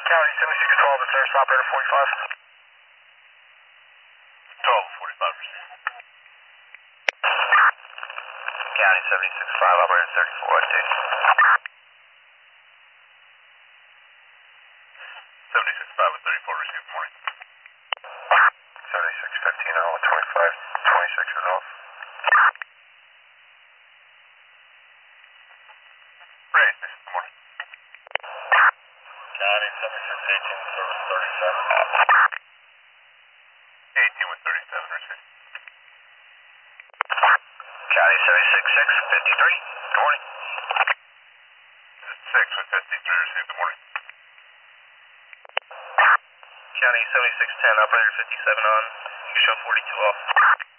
County 7612, is there, operator 45? 1245, receive. County 76.5, operator 34, dude. 76.5 with 34, receive, good morning. 7615, with 25, 26 is off. Right, good morning. County 7618, service 37. 18 with 37, receive. County 76653, good morning. 6 with 53, receive, good morning. County 7610, operator 57 on, you show 42 off.